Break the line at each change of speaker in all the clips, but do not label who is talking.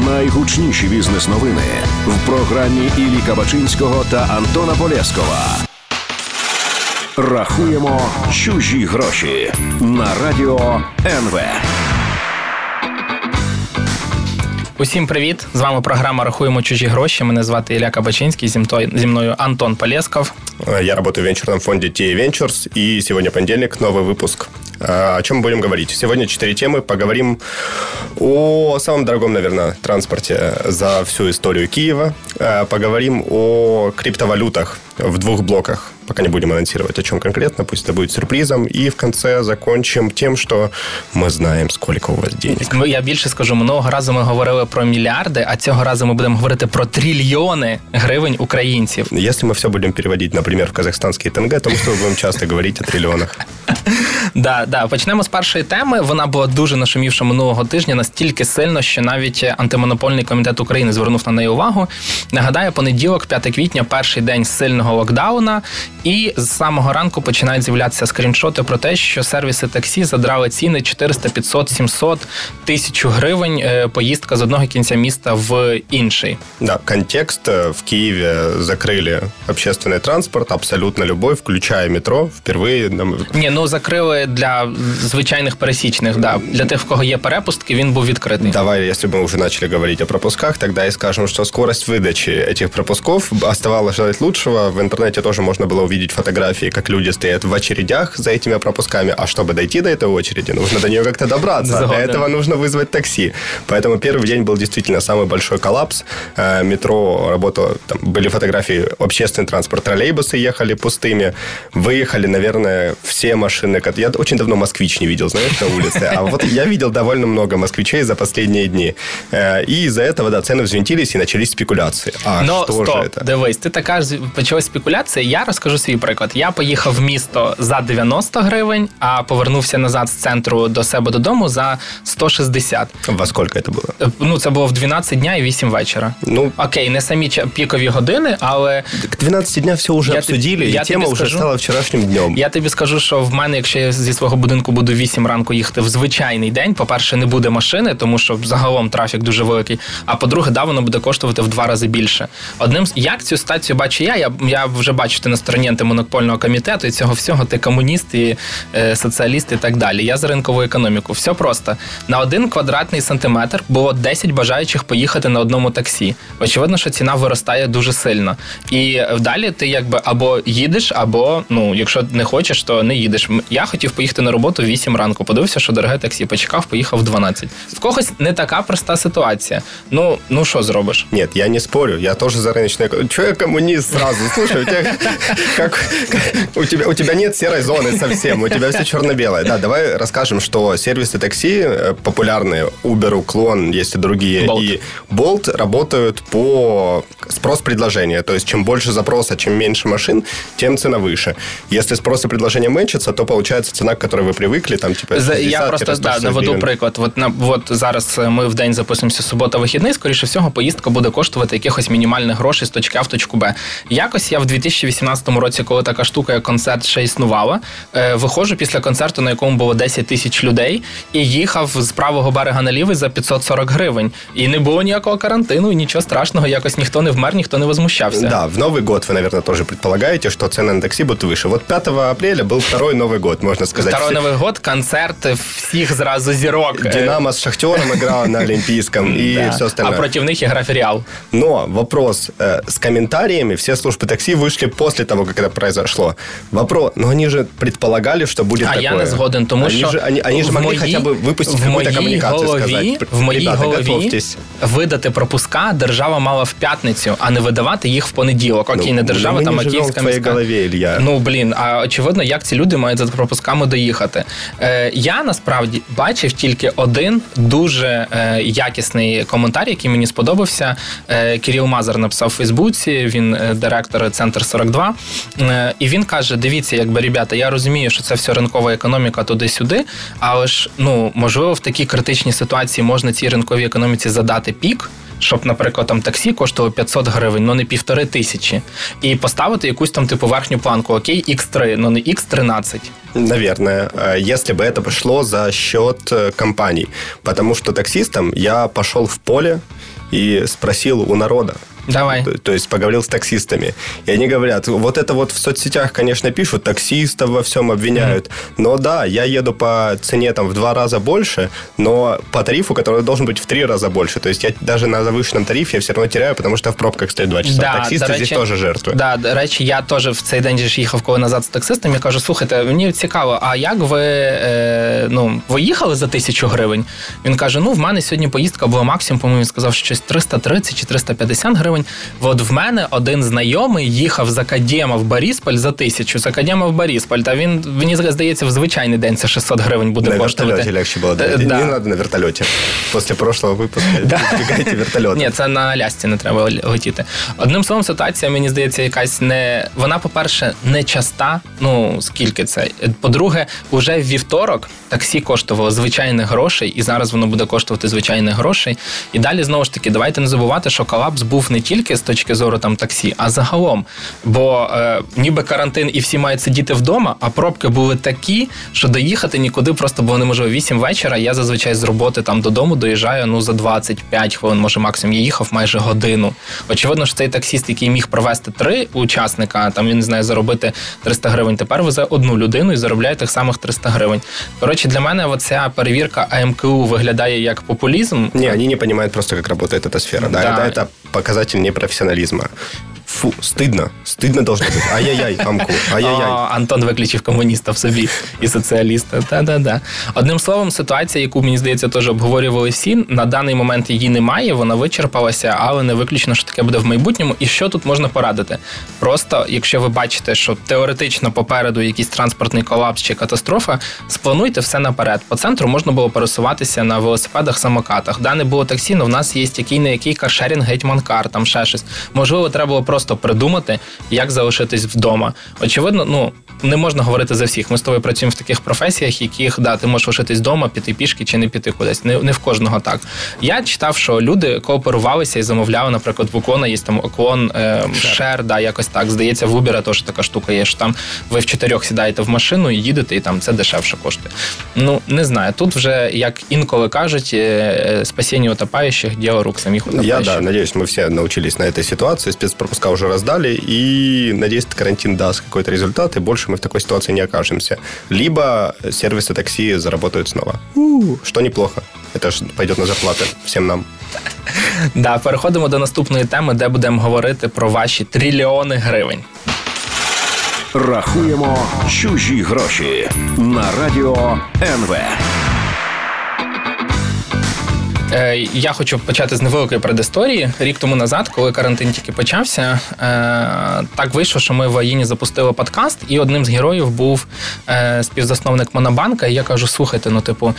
Найгучніші бізнес-новини в програмі Іллі Кабачинського та Антона Полєскова. Рахуємо чужі гроші на радіо НВ.
Усім привіт! З вами програма «Рахуємо чужі гроші». Мене звати Ілля Кабачинський, зі мною Антон Полєсков.
Я работаю в венчурном фонде TIA Ventures, и сегодня понедельник, новый выпуск. О чем мы будем говорить? Сегодня 4 темы. Поговорим о самом дорогом, наверное, транспорте за всю историю Киева. Поговорим о криптовалютах в 2 блоках. Пока не будем анонсировать, о чем конкретно, пусть это будет сюрпризом. И в конце закончим тем, что мы знаем, сколько у вас денег.
Я більше скажу, минулого разу ми говорили про мільярди, а цього разу ми будемо говорити про трильйони гривень українців.
Если мы все будем переводить, например, в казахстанский тенге, то мы с тобой будем часто говорить о трильйонах.
Да. Почнемо з першої теми. Вона була дуже нашумівша минулого тижня, настільки сильно, що навіть Антимонопольний комітет України звернув на неї увагу. Нагадаю, понеділок, 5 квітня, перший день сильного локдауна, і з самого ранку починають з'являтися скріншоти про те, що сервіси таксі задрали ціни 400, 500, 700, 1000 гривень поїздка з одного кінця міста в інший.
Да, контекст. В Киеве закрыли общественный транспорт, абсолютно любой, включая метро. Впервые...
закрили для звичайних пересічних, да. Для тих, в кого є перепустки, він був відкритий.
Давай, если мы уже начали говорить о пропусках, тогда и скажем, что скорость выдачи этих пропусков оставалось желать лучшего. В интернете тоже можно было увидеть фотографии, как люди стоят в очередях за этими пропусками, а чтобы дойти до этой очереди, нужно до нее как-то добраться. Для этого нужно вызвать такси. Поэтому первый день был действительно самый большой коллапс. Метро работало, там были фотографии, общественный транспорт, троллейбусы ехали пустыми, выехали, наверное, все машины. Я очень давно москвич не видел, знаешь, на улице. А вот я видел довольно много москвичей за последние дни. И из-за этого, да, цены взвинтились и начались спекуляции.
Дивись, ти така ж почалась спекуляція. Я розкажу свій приклад. Я поїхав в місто за 90 гривень, а повернувся назад з центру до себе додому за 160.
Во сколько це було?
Це було в 12 дня і 8 вечора. Окей, не самі пікові години, але...
К 12 дня все вже обсудили, і тема вже стала вчорашнім днем.
Я тобі скажу, що в мене, якщо я зі свого будинку буду 8 ранку їхати в звичайний день, по-перше, не буде машини, тому що загалом трафік дуже великий, а по-друге, воно буде коштувати в 2 рази більше. Як цю ситуацію бачу я вже бачу, ти на стороні Антимонопольного комітету, і цього всього ти комуніст, і соціаліст і так далі. Я за ринкову економіку. Все просто. На 1 квадратний сантиметр було 10 бажаючих поїхати на одному таксі. Очевидно, що ціна виростає дуже сильно. І далі ти або їдеш, або, якщо не хочеш, то не їдеш. Я хотів поїхати на роботу в 8 ранку, подивився, що дороге таксі, почекав, поїхав в 12. В когось не така проста ситуація. Що зробиш?
Нет, я не спорю, я тоже за рыночную экономику. Чего я коммунист сразу? Слушай, у тебя нет серой зоны совсем, у тебя все черно-белое. Да, давай расскажем, что сервисы такси популярные, Uber, Уклон, есть и другие, и Bolt работают по спрос-предложение. То есть, чем больше запроса, чем меньше машин, тем цена выше. Если спрос и предложение мечется, то получается цена, к которой вы привыкли, там, 60-160
Я просто наведу приклад. От зараз ми в день записуємося субота-вихідний, скоріше всього, поїздка буде коштувати якихось мінімальних грошей з точки А в точку Б. Якось я в 2018 році, коли така штука, як концерт, ще існувала, виходжу після концерту, на якому було 10 тисяч людей, і їхав з правого берега на лівий за 540 гривень. І не було ніякого карантину, і нічого страшного, якось ніхто не вмер, ніхто не возмущався.
Да, в Новый год вы, наверное, тоже предполагаете, что цены на такси будут выше. Вот 5 апреля был второй Новый год, можно сказать.
Второй Новый год, концерт всіх зразу зірок.
Динамо с Шахтером играл на Олимпийском и все остальное.
А против них играет Реал.
Но вопрос с комментариями, все службы такси вышли после того, как это произошло. Вопрос, они же предполагали, что будет такое.
Я не згоден, тому що
они же могли хотя бы выпустить какую-то коммуникацию, сказать.
В моїй голові видати пропуска держава мала в п'ятницю, а не видавати їх в понеділок. Окей, не держава, там, а Київська міська. А очевидно, як ці люди мають за пропусками доїхати. Я, насправді, бачив тільки один дуже якісний коментар, який мені сподобався. Кирил Мазар написав у Фейсбуці, він директор Центр 42, і він каже, дивіться, ребята, я розумію, що це все ринкова економіка туди-сюди, але ж, можливо, в такій критичній ситуації можна цій ринковій економіці задати пік, щоб, наприклад, там таксі коштувало 500 гривень, не 1500. І поставити якусь там верхню планку, окей, X3, не X13.
Наверное, если бы это пошло за счет компаний. Потому что таксистом я пошел в поле и спросил у народа.
Давай.
То есть поговорил с таксистами. И они говорят, вот это вот в соцсетях, конечно, пишут, таксистов во всем обвиняют. Но да, я еду по цене там в 2 раза больше, но по тарифу, который должен быть в 3 раза больше. То есть я даже на завышенном тарифе я все равно теряю, потому что в пробках стоит 2 часа.
Да,
таксисти здесь теж жертвують.
Да, до речі, я теж в цей день ж їхав коли назад з таксистом, я кажу, слухайте, мені цікаво, а як ви їхали за 1000 гривень? Він каже, в мене сьогодні поїздка була максимум, по-моєму, він сказав, що щось 330 чи 350 гривень. От в мене один знайомий їхав з Академа в Борисполь за 1000, з Академа в Борисполь, та він, мені здається, в звичайний день це 600 гривень буде коштувати.
На вертольоті легше було. Не треба на вертольоті. Після прошлого випуску збігайте вертольот.
Ні, це на Алясці не треба летіти. Одним словом, ситуація, мені здається, якась не... Вона, по-перше, не часта, скільки це. По-друге, уже в вівторок таксі коштувало звичайних грошей, і зараз воно буде коштувати звичайних грошей. І далі, знову ж таки, давайте не забувати, що колапс був не тільки з точки зору там таксі, а загалом. Бо ніби карантин і всі мають сидіти вдома, а пробки були такі, що доїхати нікуди просто було неможливо. 8 вечора я зазвичай з роботи там додому доїжджаю за 25 хвилин, може максимум. Я їхав майже годину. Очевидно, що цей таксіст, який міг провести 3 учасника, там він, не знаю, заробити 300 гривень, тепер везе 1 людину і заробляє тих самих 300 гривень. Коротше, для мене оця перевірка АМКУ виглядає як популізм.
Не, они не понимают просто, как работает эта сфера. Да. Это показатель непрофессионализма. Фу, стыдно. Стыдно должно быть. Ай-яй-яй, АМКУ. Ай-яй-яй.
Антон виключив комуніста в собі і соціаліста. Да. Одним словом, ситуація, яку, мені здається, теж обговорювали всі, на даний момент її немає, вона вичерпалася, але не виключно, що таке буде в майбутньому. І що тут можна порадити? Просто, якщо ви бачите, що теоретично попереду якийсь транспортний колапс чи катастрофа, сплануйте все наперед. По центру можна було пересуватися на велосипедах, самокатах. Да, не було таксі, але в нас є який-не-який каршерінг, гетьманкар, там ще щось. Можливо, треба було просто придумати, як залишитись вдома. Очевидно, не можна говорити за всіх. Ми з тобою працюємо в таких професіях, яких, ти можеш лишитись вдома, піти пішки чи не піти кудись. Не в кожного так. Я читав, що люди кооперувалися і замовляли, наприклад, в Уклона є там Уклон, Шер, якось так. Здається, в Uber теж така штука є, що там ви в 4 сідаєте в машину і їдете, і там це дешевше коштує. Не знаю. Тут вже, як інколи кажуть, спасіння утопаючих – діло рук самих утопаючих.
Я, надеюсь, мы все научились на этой ситуации. Спецпропуска уже раздали, и, надеюсь, карантин даст какой-то результат, и больше мы в такой ситуации не окажемся. Либо сервисы такси заработают снова. Что неплохо. Это ж пойдет на зарплаты всем нам.
Да, переходимо до наступної теми, де будемо говорити про ваші трильйони гривень.
Рахуємо чужі гроші на радіо НВ.
Я хочу почати з невеликої предісторії. Рік тому назад, коли карантин тільки почався, так вийшло, що ми в Аїні запустили подкаст, і одним з героїв був співзасновник Монобанка, і я кажу, слухайте,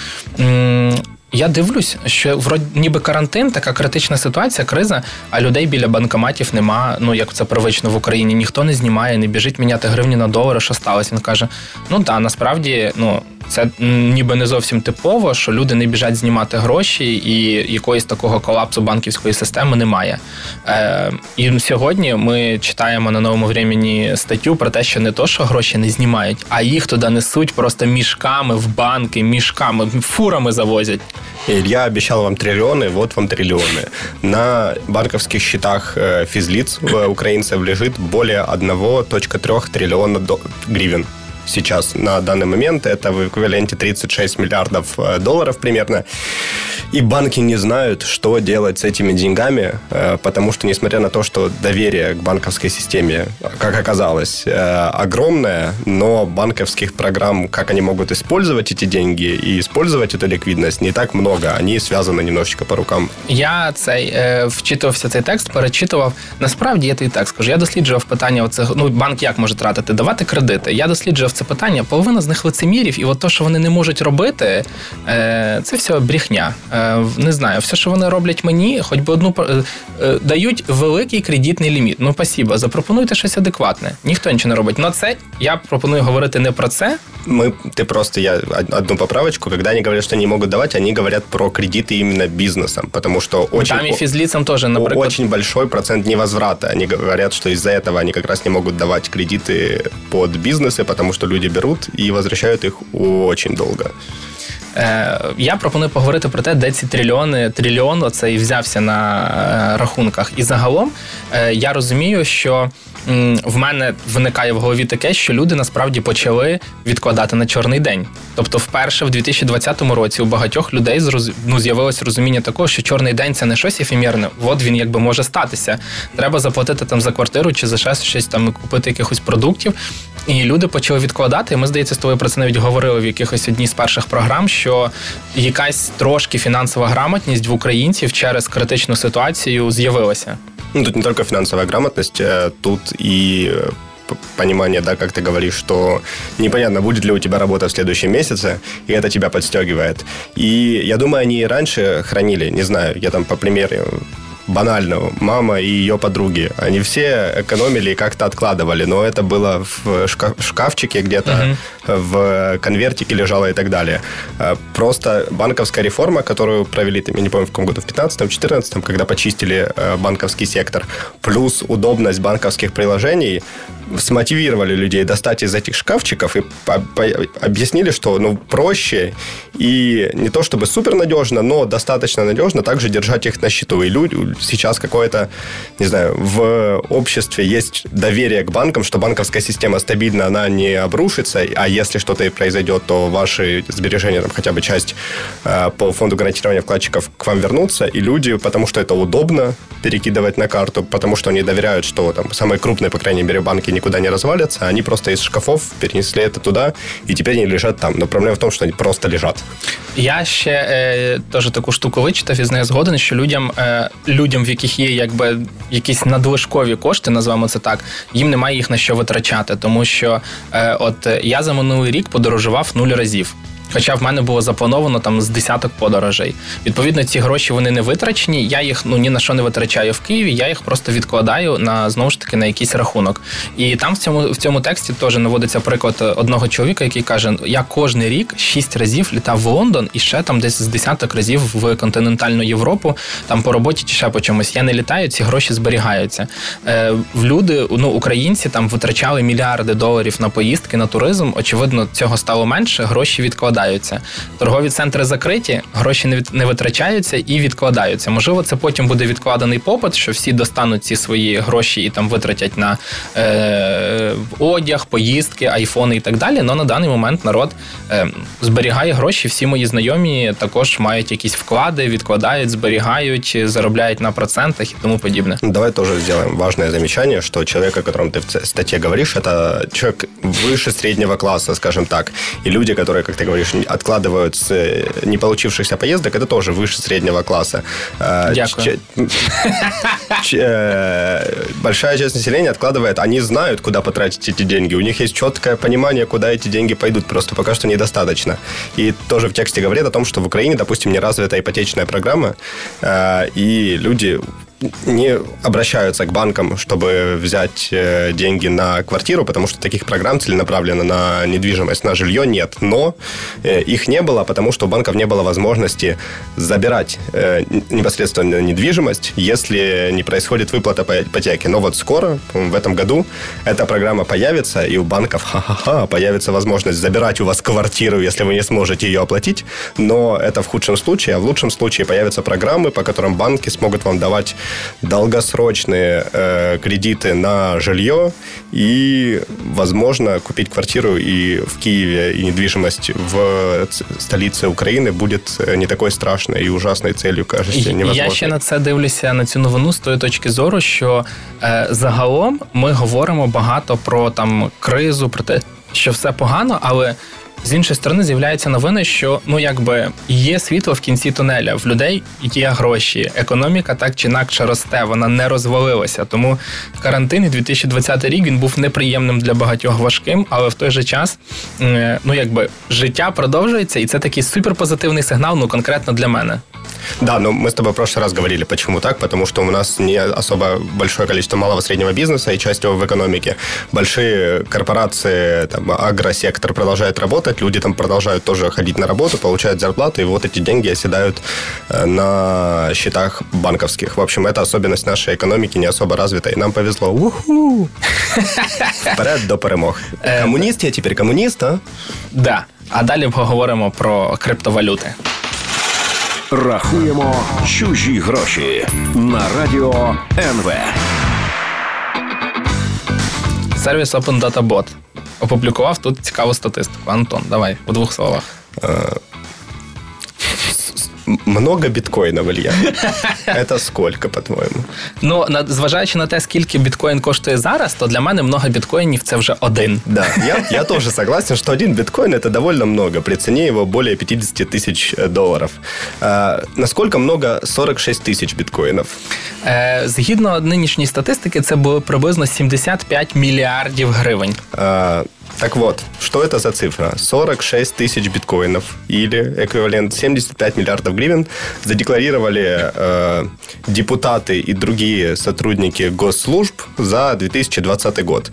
я дивлюсь, що ніби карантин, така критична ситуація, криза, а людей біля банкоматів нема, як це привично в Україні, ніхто не знімає, не біжить міняти гривні на долари, що сталося. Він каже, насправді, це ніби не зовсім типово, що люди не біжать знімати гроші, і якоїсь такого колапсу банківської системи немає. І сьогодні ми читаємо на Новому Времені статтю про те, що не то, що гроші не знімають, а їх туди несуть просто мішками в банки, фурами завозять.
Илья обещал вам триллионы, вот вам триллионы. На банковских счетах физлиц украинцев лежит более 1,3 триллиона гривен. Сейчас, на данный момент, это в эквиваленте 36 миллиардов долларов примерно. И банки не знают, что делать с этими деньгами, потому что, несмотря на то, что доверие к банковской системе, как оказалось, огромное, но банковских программ, как они могут использовать эти деньги и использовать эту ликвидность, не так много. Они связаны немножечко по рукам.
Я вчитувався цей текст, перечитував. Насправді, я тобі так скажу, я досліджував питання оцих, банк як може тратити, давати кредити. Я досліджував це питання, половина з них лицемірів, і от то, що вони не можуть робити, це все брехня. Не знаю, все, що вони роблять мені, хоч би одну, дають великий кредитний ліміт. Спасибо, запропонуйте щось адекватне. Ніхто нічого не робить. Но це, я пропоную говорити не про це.
Я одну поправочку, когда они говорят, что они могут давать, они говорят про кредиты именно бизнесам, потому что
там и физлицам тоже, например,
очень большой процент невозврата. Они говорят, что из-за этого они как раз не могут давать кредиты под бизнесы, потому что люди берут и возвращают их очень долго.
Я пропоную поговорити про те, де ці трильйон оцей взявся на рахунках. І загалом я розумію, що в мене виникає в голові таке, що люди насправді почали відкладати на чорний день. Тобто вперше в 2020 році у багатьох людей з'явилось розуміння такого, що чорний день – це не щось ефемерне, от він якби може статися. Треба заплатити там за квартиру чи за щось там, купити якихось продуктів. І люди почали відкладати, і ми, здається, з тобою про це навіть говорили в якихось одній з перших програм, що якась трошки фінансова грамотність в українців через критичну ситуацію з'явилася.
Ну, тут не только финансовая грамотность, тут и понимание, да, как ты говоришь, что непонятно, будет ли у тебя работа в следующем месяце, и это тебя подстегивает. И я думаю, они и раньше хранили, не знаю, я там по примеру банально, мама и ее подруги. Они все экономили и как-то откладывали, но это было в шкафчике где-то, в конвертике лежало и так далее. Просто банковская реформа, которую провели, я не помню, в каком году, в 15-14, когда почистили банковский сектор, плюс удобность банковских приложений, смотивировали людей достать из этих шкафчиков и объяснили, что проще и не то чтобы супернадежно, но достаточно надежно также держать их на счету. И люди сейчас какое-то, не знаю, в обществе есть доверие к банкам, что банковская система стабильна, она не обрушится, а если что-то и произойдет, то ваши сбережения, там, хотя бы часть по фонду гарантирования вкладчиков к вам вернутся, и люди, потому что это удобно перекидывать на карту, потому что они доверяют, что там самые крупные, по крайней мере, банки никуда не развалятся, они просто из шкафов перенесли это туда, и теперь они лежат там. Но проблема в том, что они просто лежат.
Я ще теж таку штуку вичитав і з нею згоден, що людям, в яких є якби якісь надлишкові кошти, називаємо це так, їм немає їх на що витрачати, тому що от я за минулий рік подорожував 0 разів. Хоча в мене було заплановано там з десяток подорожей. Відповідно, ці гроші, вони не витрачені, я їх ні на що не витрачаю в Києві, я їх просто відкладаю на, знову ж таки, на якийсь рахунок. І там в цьому тексті теж наводиться приклад одного чоловіка, який каже, я кожний рік 6 разів літав в Лондон і ще там десь з десяток разів в континентальну Європу, там по роботі чи ще по чомусь. Я не літаю, ці гроші зберігаються. Люди, українці там витрачали мільярди доларів на поїздки, на туризм, очевидно, цього стало менше, гроші відкладаються. Торгові центри закриті, гроші не витрачаються і відкладаються. Можливо, це потім буде відкладений попит, що всі достануть ці свої гроші і там витратять на одяг, поїздки, айфони і так далі. Но на даний момент народ зберігає гроші. Всі мої знайомі також мають якісь вклади, відкладають, зберігають, заробляють на процентах і тому подібне.
Давай тоже сделаем важное замечание, что человек, о котором ты в статье говоришь, это человек выше среднего класса, скажем так. И люди, которые, как ты говоришь, откладывают с не получившихся поездок, это тоже выше среднего класса.
Дякую.
Большая часть населения откладывает, они знают, куда потратить эти деньги. У них есть четкое понимание, куда эти деньги пойдут, просто пока что недостаточно. И тоже в тексте говорит о том, что в Украине, допустим, не развита ипотечная программа, и люди не обращаются к банкам, чтобы взять деньги на квартиру, потому что таких программ целенаправленно на недвижимость, на жилье нет. Но их не было, потому что у банков не было возможности забирать непосредственно недвижимость, если не происходит выплата по ипотеке. Но вот скоро, в этом году, эта программа появится, и у банков появится возможность забирать у вас квартиру, если вы не сможете ее оплатить. Но это в худшем случае, а в лучшем случае появятся программы, по которым банки смогут вам давать долгосрочные кредиты на жилье и, возможно, купить квартиру и в Киеве, и недвижимость в столице України будет не такою страшною і ужасною целью, кажеться, невозможно.
Я ще на це дивлюся, на цю новину з тої точки зору, що загалом ми говоримо багато про там кризу, про те, що все погано, але з іншої сторони з'являються новини, що є світло в кінці тунеля, в людей є гроші, економіка так чи інакше росте, вона не розвалилася. Тому карантин і 2020 рік, він був неприємним для багатьох, важким, але в той же час життя продовжується, і це такий суперпозитивний сигнал, конкретно для мене.
Да, но мы с тобой в прошлый раз говорили, почему так, потому что у нас не особо большое количество малого среднего бизнеса и часть его в экономике. Большие корпорации, там, агросектор продолжает работать, люди там продолжают тоже ходить на работу, получают зарплату, и вот эти деньги оседают на счетах банковских. В общем, это особенность нашей экономики, не особо развита, и нам повезло. У-ху! Вперед до перемог. Комуніст я тепер комуніст, а?
Да. А далі поговоримо про криптовалюти.
Рахуємо чужі гроші на радіо НВ.
Сервіс Open Data Bot опублікував тут цікаву статистику. Антон, давай, у 2 словах.
Много біткоїнів, Ілля? Це скільки, по-твоєму?
Ну, зважаючи на те, скільки біткоін коштує зараз, то для мене много біткоїнів – це вже один.
Да, я тоже согласен, что один биткоин – это довольно много, при цене его более 50 тысяч долларов. Насколько много 46 тысяч биткоинов?
Згідно нинішньої статистики, це було приблизно 75 мільярдів гривень.
Так вот, что это за цифра? 46 тысяч биткоинов или эквивалент 75 миллиардов гривен задекларировали депутаты и другие сотрудники госслужб за 2020 год.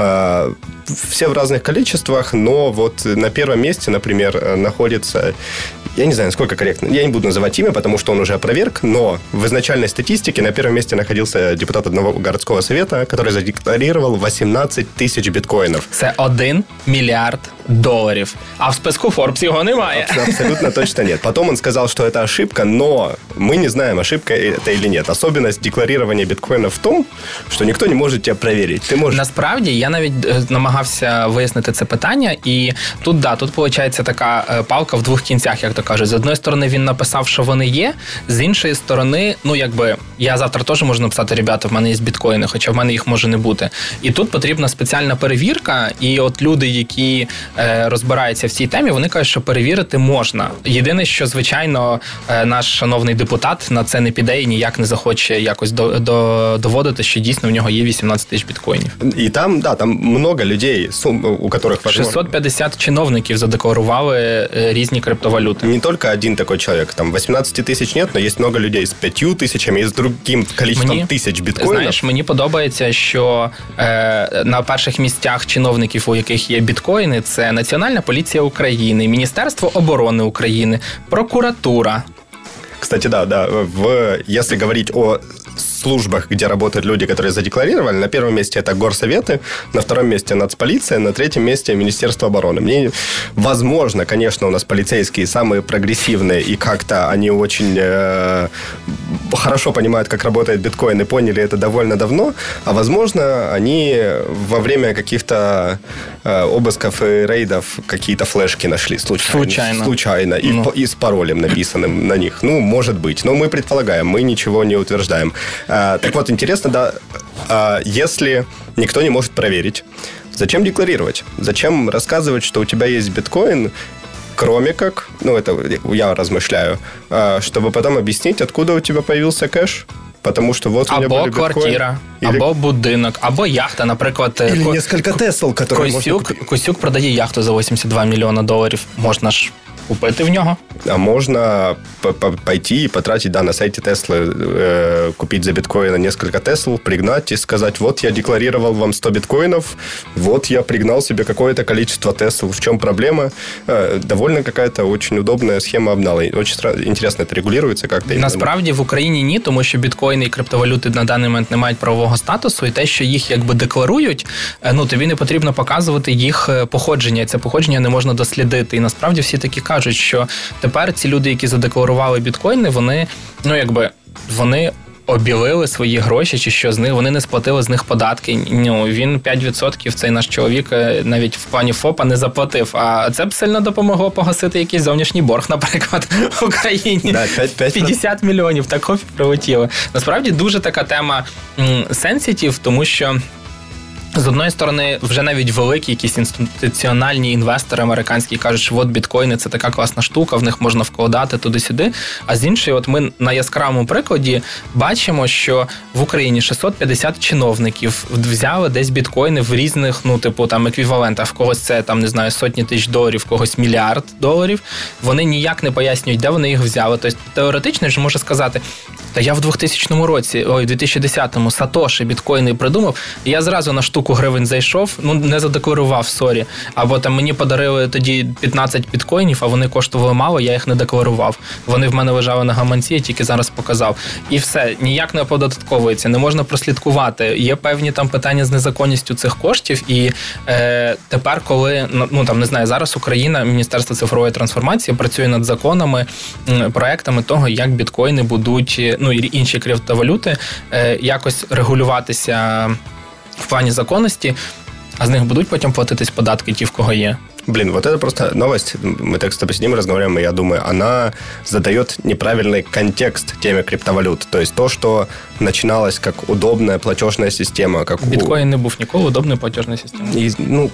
Все в разных количествах, но вот на первом месте, например, находится... Я не знаю, насколько корректно. Я не буду называть имя, потому что он уже опроверг, но в изначальной статистике на первом месте находился депутат одного городского совета, который задекларировал 18 тысяч биткоинов.
Це 1 мільярд доларів. А в списку Forbes його немає.
Абсолютно точно нет. Потом он сказал, что это ошибка, но мы не знаем, ошибка это или нет. Особенность декларирования биткоина в том, что никто не может тебя проверить. Ты можешь...
Насправді, я навіть намагався вияснити це питання, і тут, да, тут виходить така палка в двох кінцях, як то кажуть. З одної сторони, він написав, що вони є, з іншої сторони, ну, якби, я завтра теж можу написати, ребята, в мене є біткоїни, хоча в мене їх може не бути. І тут потрібна спеціальна перевірка, і от люди, які розбираються в цій темі, вони кажуть, що перевірити можна. Єдине, що, звичайно, наш шановний депутат на це не піде і ніяк не захоче якось доводити, що дійсно в нього є 18 тисяч біткоїнів.
І там, да, там много людей, у которых...
650 чиновників задекларували різні криптовалюти.
Не только один такой человек. Там 18 тысяч нет, но есть много людей с 5 тысячами и с другим количеством тысяч біткоїнів.
Знаєш, мені подобається, що на перших місцях чиновників, у яких є біткоїни, це Національна поліція України, Міністерство оборони України, прокуратура.
Кстати, да. Если говорить о службах, где работают люди, которые задекларировали, на первом месте это горсоветы, на втором месте нацполиция, на третьем месте Министерство обороны. Возможно, конечно, у нас полицейские самые прогрессивные, и как-то они очень хорошо понимают, как работает биткоин, и поняли это довольно давно, а возможно, они во время каких-то обысков и рейдов какие-то флешки нашли случайно и с паролем написанным на них. Ну, может быть, но мы предполагаем, мы ничего не утверждаем. Так вот, интересно, да, если никто не может проверить, зачем декларировать? Зачем рассказывать, что у тебя есть биткоин, кроме как, ну, это я размышляю, чтобы потом объяснить, откуда у тебя появился кэш? Потому что вот у меня
або
были
квартира, або будинок, або яхта, наприклад.
Или несколько Тесл, которые можно купить.
Косюк продає яхту за 82 мільйона доларів. Можна ж купити в нього.
А можно пойти и потратить, да, на сайте Теслы, купить за биткоины несколько Тесл, пригнать и сказать, вот я декларировал вам 100 биткоинов, вот я пригнал себе какое-то количество Тесл. В чем проблема? Довольно какая-то очень удобная схема обнала. Очень интересно, это регулируется как-то?
Насправді в Україні ні, тому що біткоїни і криптовалюти на даний момент не мають правового статусу, і те, що їх якби декларують, ну, тобі не потрібно показувати їх походження, і це походження не можна дослідити. І насправді всі такі кажуть, що тепер ці люди, які задекларували біткоїни, вони, ну, якби, вони обілили свої гроші, чи що з них, вони не сплатили з них податки. Ну, він 5%, цей наш чоловік, навіть в плані ФОПа не заплатив. А це б сильно допомогло погасити якийсь зовнішній борг, наприклад, в Україні.
Да,
50 мільйонів, так хоп, прилетіло. Насправді дуже така тема сенситив, тому що з одної сторони, вже навіть великі якісь інституціональні інвестори американські кажуть, що от біткоїни – це така класна штука, в них можна вкладати туди-сюди. А з іншої, от ми на яскравому прикладі бачимо, що в Україні 650 чиновників взяли десь біткоїни в різних, там еквівалентах. В когось це, не знаю, сотні тисяч доларів, в когось $1 мільярд. Вони ніяк не пояснюють, де вони їх взяли. Тобто, теоретично ж може сказати, та я в 2010-му Сатоші біткоїни придумав, і я зразу на штуку гривень зайшов, не задекларував, сорі. Або там мені подарили тоді 15 біткоїнів, а вони коштували мало, я їх не декларував. Вони в мене лежали на гаманці, я тільки зараз показав. І все, ніяк не оподатковується, не можна прослідкувати. Є певні там питання з незаконністю цих коштів, і тепер, коли, не знаю, зараз Україна, Міністерство цифрової трансформації працює над законами, проектами того, як біткоїни будуть, і інші криптовалюти, якось регулюватися в плані законності, а з них будут потом платитись податки, ті, в кого є.
Блин, вот это просто новость, мы так с ним разговариваем, и я думаю, она задает неправильный контекст теме криптовалют. То есть то, что начиналось как удобная платежная система. Как
Биткоин не був ніколи удобною платежною системою.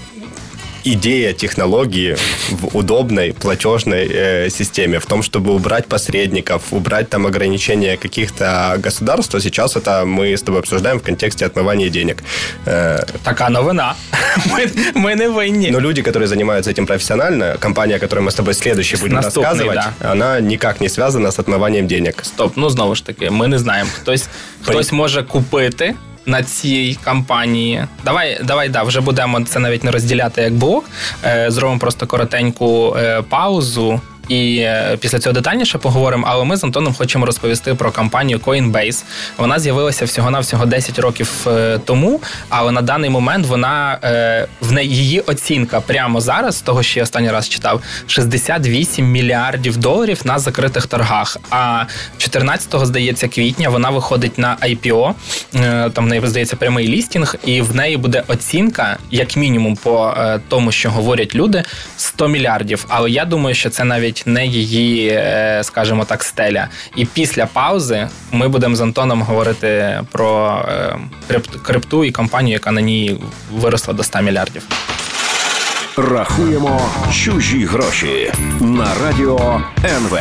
Идея технологии в удобной платежной системе, в том, чтобы убрать посредников, убрать там ограничения каких-то государств, то сейчас это мы с тобой обсуждаем в контексте отмывания денег.
Така новина. Мы не винні.
Но люди, которые занимаются этим профессионально, компания, о которой мы с тобой следующий будем рассказывать, она никак не связана с отмыванием денег.
Стоп, знову ж таки, ми не знаємо. Хтось може купити на цій кампанії. Давай, вже будемо це навіть не розділяти як блок. Зробимо просто коротеньку паузу і після цього детальніше поговоримо, але ми з Антоном хочемо розповісти про компанію Coinbase. Вона з'явилася всього-навсього 10 років тому, але на даний момент її оцінка прямо зараз, з того, що я останній раз читав, $68 мільярдів на закритих торгах. А 14-го, здається, квітня вона виходить на IPO, там в неї, здається, прямий лістінг, і в неї буде оцінка, як мінімум, по тому, що говорять люди, $100 мільярдів. Але я думаю, що це навіть не її, скажімо так, стеля. І після паузи ми будемо з Антоном говорити про крипту і компанію, яка на ній виросла до 100 мільярдів.
Рахуємо чужі гроші на радіо НВ.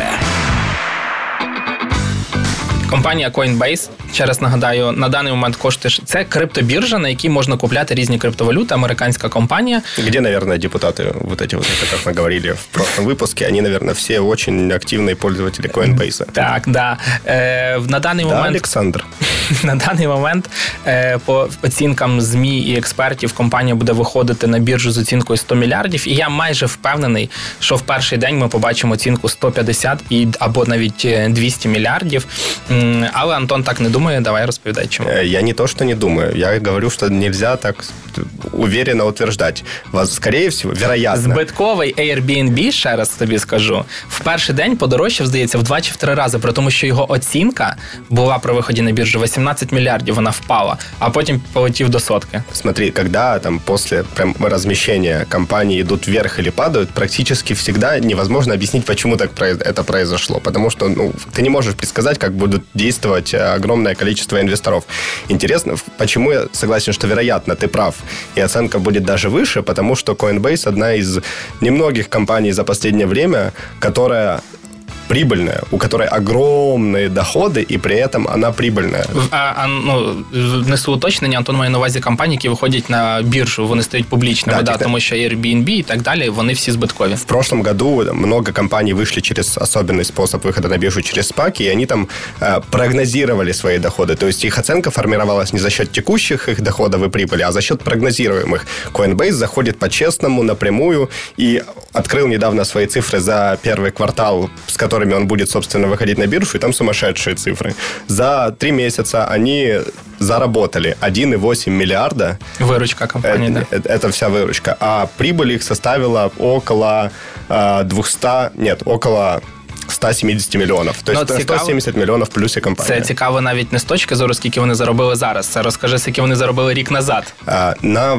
Компанія Coinbase, ще раз нагадаю, на даний момент коштує... Це криптобіржа, на якій можна купляти різні криптовалюти, американська компанія.
Где, наверное, депутаты, это, как мы говорили в прошлом выпуске, они, наверное, все очень активные пользователи Coinbase.
Так, да. На даний момент...
Олександр.
На даний момент, по оцінкам ЗМІ і експертів, компанія буде виходити на біржу з оцінкою 100 мільярдів, і я майже впевнений, що в перший день ми побачимо оцінку 150 або навіть 200 мільярдів. Але Антон так не думає, давай розповідай, чому.
Я не то, что не думаю. Я говорю, что нельзя так уверенно утверждать. Скорее всего, вероятно.
Збитковий Airbnb, ще раз тобі скажу, в перший день подорожчав, здається, в 2 чи в 3 рази, при тому, що його оцінка була при виході на біржу 18 мільярдів, вона впала, а потім полетів до 100.
Смотри, когда там после размещения компании идут вверх или падают, практически всегда невозможно объяснить, почему так это произошло. Потому что ты не можешь предсказать, как будут действовать огромное количество инвесторов. Интересно, почему я согласен, что вероятно, ты прав, и оценка будет даже выше, потому что Coinbase одна из немногих компаний за последнее время, которая прибыльная, у которой огромные доходи, і при этом вона прибыльная.
Внесу уточнення, Антон має на увазі компанії, які виходять на біржу, вони стають публічними, тому що Airbnb і так далі, вони всі збиткові.
В прошлом году много компаний вышли через особенный способ выхода на биржу, через SPAC, и они там прогнозировали свои доходы. То есть их оценка формировалась не за счет текущих их доходов и прибыли, а за счет прогнозируемых. Coinbase заходит по-честному, напрямую, и открыл недавно свои цифры за первый квартал, с которыми он будет, собственно, выходить на биржу, и там сумасшедшие цифры. За 3 месяца они заработали 1,8 миллиарда.
Выручка компании, да.
Это вся выручка. А прибыль их составила около 170 миллионов. То есть 170 миллионов в плюсі компанія.
Це цікаво навіть не з точки зору, скільки вони заробили зараз. Це розкажи, скільки вони заробили рік назад.
На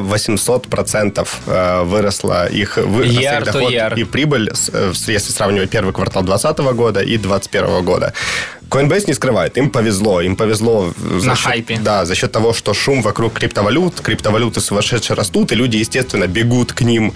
800% выросла их доход и прибыль, если сравнивать первый квартал 2020 года и 2021 года. Coinbase не скрывает, им повезло
на хайпе.
Да, за счет того, что шум вокруг криптовалюты сумасшедше растут, и люди, естественно, бегут к ним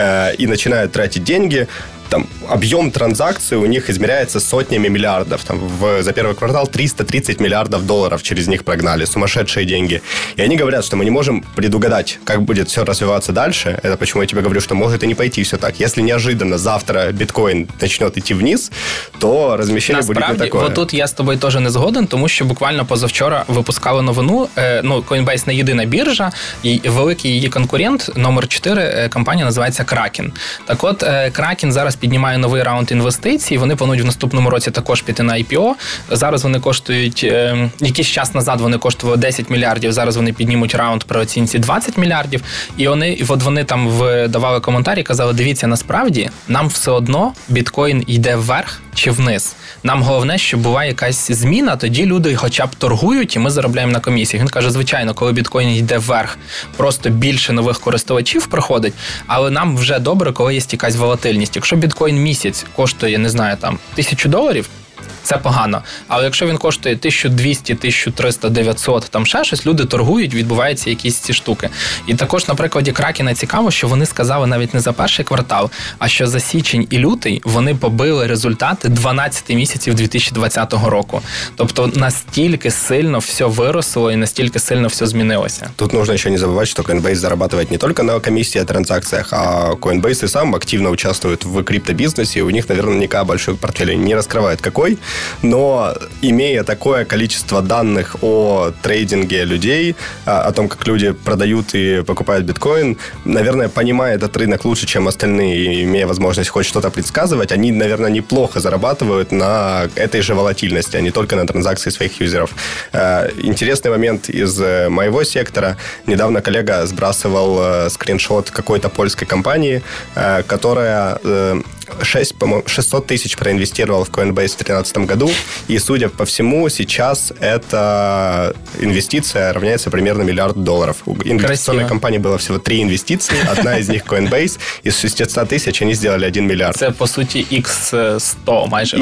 и начинают тратить деньги. Там объем транзакций у них измеряется сотнями миллиардов. За первый квартал 330 миллиардов долларов через них прогнали. Сумасшедшие деньги. И они говорят, что мы не можем предугадать, как будет все развиваться дальше. Это почему я тебе говорю, что может и не пойти все так. Если неожиданно завтра биткоин начнет идти вниз, то размещение будет не такое.
Вот тут я з тобою теж не згоден, тому що буквально позавчора випускали новину. Coinbase не єдина біржа, і великий її конкурент, номер 4, компанія називається Kraken. Так от, Kraken зараз піднімає новий раунд інвестицій, вони планують в наступному році також піти на IPO. Зараз вони коштують, якийсь час назад вони коштували 10 мільярдів, зараз вони піднімуть раунд при оцінці 20 мільярдів. І вони там давали коментарі, казали, дивіться, насправді нам все одно біткоін йде вверх чи вниз. Нам головне, що буває якась зміна, тоді люди хоча б торгують, і ми заробляємо на комісії. Він каже, звичайно, коли біткоін йде вверх, просто більше нових користувачів приходить, але нам вже добре, коли є якась волатильність. Якщо біткоін місяць коштує, не знаю, там, $1000, це погано. Але якщо він коштує 1200, 1300, 900, там ще щось, люди торгують, відбуваються якісь ці штуки. І також на прикладі Кракена цікаво, що вони сказали навіть не за перший квартал, а що за січень і лютий вони побили результати 12 місяців 2020 року. Тобто настільки сильно все виросло і настільки сильно все змінилося.
Тут нужно еще не забывать, что Coinbase зарабатывает не только на комиссии о транзакциях, а Coinbase и сам активно участвует в криптобизнесе, и у них наверняка большой портфель, не раскрывает какой, но имея такое количество данных о трейдинге людей, о том, как люди продают и покупают биткоин, наверное, понимая этот рынок лучше, чем остальные, и имея возможность хоть что-то предсказывать, они, наверное, неплохо зарабатывают на этой же волатильности, а не только на транзакции своих юзеров. Интересный момент из моего сектора. Недавно коллега сбрасывал скриншот какой-то польской компании, которая 600 тысяч проинвестировал в Coinbase в 2013 году, и, судя по всему, сейчас эта инвестиция равняется примерно $1 миллиард. У инвестиционной компании было всего 3 инвестиции, одна из них Coinbase, из 600 тысяч они сделали $1 миллиард.
Это, по сути, X100, майже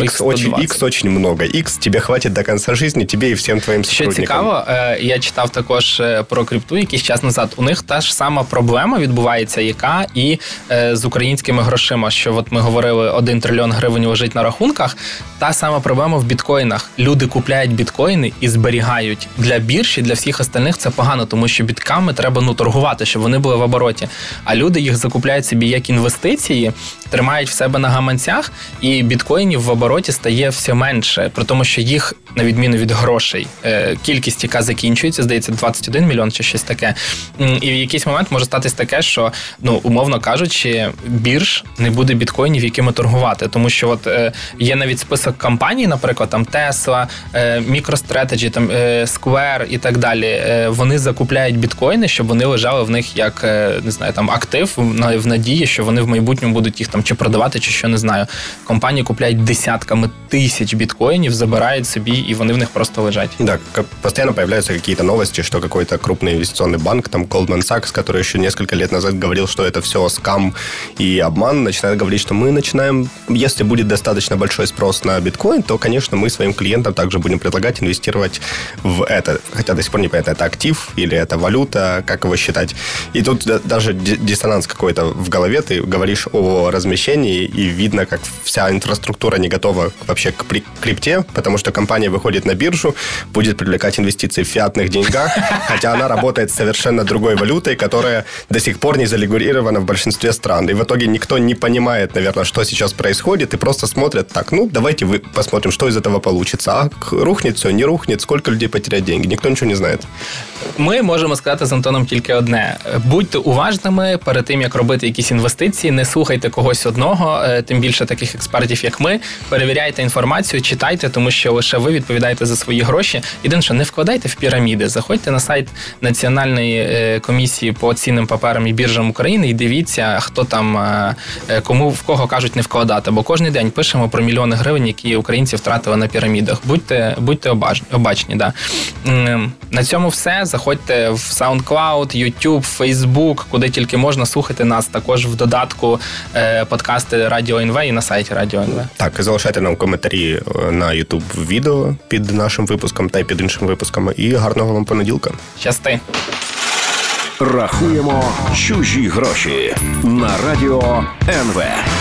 X очень много. X тебе хватит до конца жизни, тебе і всім твоїм сотрудникам.
Що цікаво, я читав також про крипту якийсь час назад. У них та ж сама проблема відбувається, яка і з українськими грошима, що от ми говорили, 1 трильйон гривень лежить на рахунках. Та сама проблема в біткоїнах. Люди купляють біткоїни і зберігають. Для бірж і для всіх остальних це погано, тому що бітками треба торгувати, щоб вони були в обороті. А люди їх закупляють собі як інвестиції, тримають в себе на гаманцях, і біткоїнів в обороті стає все менше. При тому, що їх, на відміну від грошей, кількість, яка закінчується, здається, 21 мільйон чи щось таке. І в якийсь момент може статись таке, що, умовно кажучи, бірж не буде біткоїнів, якими торгувати. Тому що от є навіть список компаній, наприклад, там Tesla, MicroStrategy, там Square і так далі. Вони закупляють біткоїни, щоб вони лежали в них як, не знаю, там актив, в надії, що вони в майбутньому будуть їх там чи продавати, чи що, не знаю. Компанії купляють десятками тисяч біткоїнів, забирають собі, і вони в них просто лежать.
Да, постоянно появляются какие-то новости, что какой-то крупный инвестиционный банк, там Goldman Sachs, который еще несколько лет назад говорил, что это все скам и обман, начинает говорить, что мы начинаем, если будет достаточно большой спрос на биткоин, то, конечно, мы своим клиентам также будем предлагать инвестировать в это. Хотя до сих пор непонятно, это актив или это валюта, как его считать. И тут даже диссонанс какой-то в голове. Ты говоришь о размещении, и видно, как вся инфраструктура не готова вообще к крипте, потому что компания выходит на биржу, будет привлекать инвестиции в фиатных деньгах, хотя она работает с совершенно другой валютой, которая до сих пор не зарегулирована в большинстве стран. И в итоге никто не понимает, наверное, что сейчас происходит, и просто смотрят так, давайте посмотрим, что из этого получится. А рухнет все, не рухнет, сколько людей потеряет деньги, никто ничего не знает.
Ми можемо сказати з Антоном тільки одне. Будьте уважними перед тим, як робити якісь інвестиції, не слухайте когось одного, тим більше таких експертів, як ми. Перевіряйте інформацію, читайте, тому що лише ви відповідаєте за свої гроші. Єдине, що не вкладайте в піраміди. Заходьте на сайт Національної комісії по цінним паперам і біржам України і дивіться, хто там, в кого кажуть, не вкладати, бо кожен день пишемо про мільйони гривень, які українці втратили на пірамідах. Будьте обачні. Да. На цьому все. Заходьте в SoundCloud, YouTube, Facebook, куди тільки можна, слухати нас. Також в додатку подкасти Радіо НВ і на сайті Радіо НВ.
Так, і залишайте нам коментарі на YouTube відео під нашим випуском та й під іншими випусками. І гарного вам понеділка.
Щасти!
Рахуємо чужі гроші на Радіо НВ.